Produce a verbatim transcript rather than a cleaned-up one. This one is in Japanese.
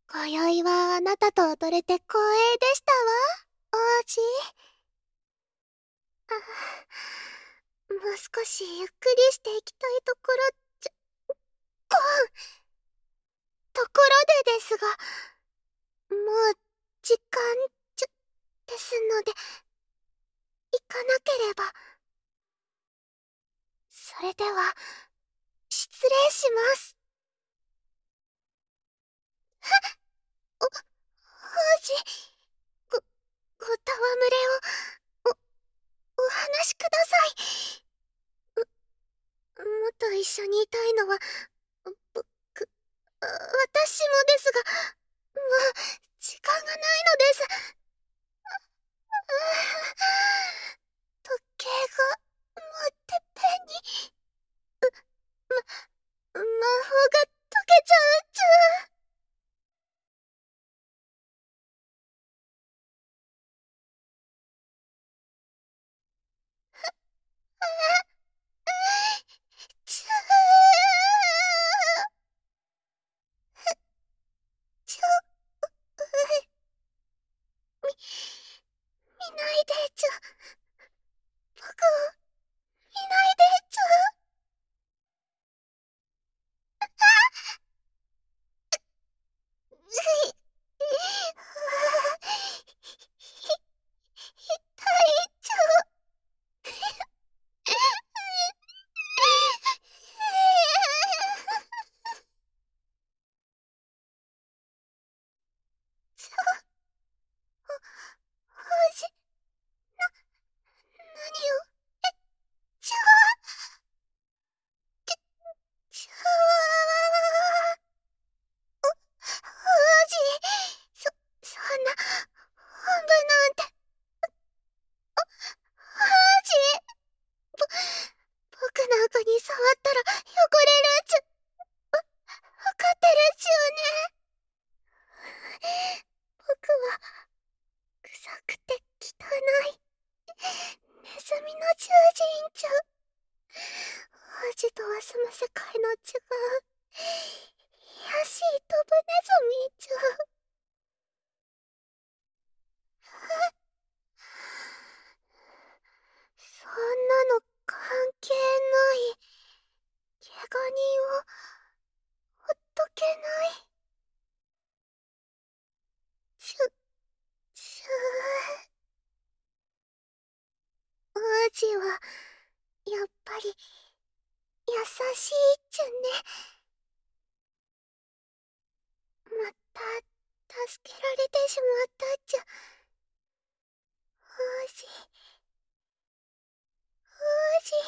今宵はあなたと踊れて光栄でしたわ、王子。ああ、もう少しゆっくりしていきたいところじゃ、こん。ところでですが、もう時間じゃ、ですので、行かなければ。それでは、失礼します。はっ！お、王子。ご、ご戯れを、お、お話しください。う、もっと一緒にいたいのは、ぼ、僕、私もですが、もう、時間がないのです。ああ、時計が、もうてっぺんに。う、ま、魔法が解けちゃうっちゃ。あ、ああ、ちゃあ。ふ、ちょ、う、うみ、見ないでちゃ。僕を、見ないでちゃ。あ、あ。うい、ああ、ひ、痛いちゃ。ちゃ。お、王子。な、何を、え、ちゃ。ちちゃあ。お、王子。そ、そんな、おんぶなんて。お、王子。ぼ、僕なんかに触ったら汚れるっちゃ。わ、わかってるっちよね。僕は、臭くて汚い、ネズミの獣人ちゃ。王子とは住む世界の違う、卑しいドブネズミちゃ。え？そんなの関係ない。怪我人を、ほっとけない。ちゅ、ちゅー。王子は、やっぱり、優しいっちゃね。また、助けられてしまったっちゃ。王子。王子。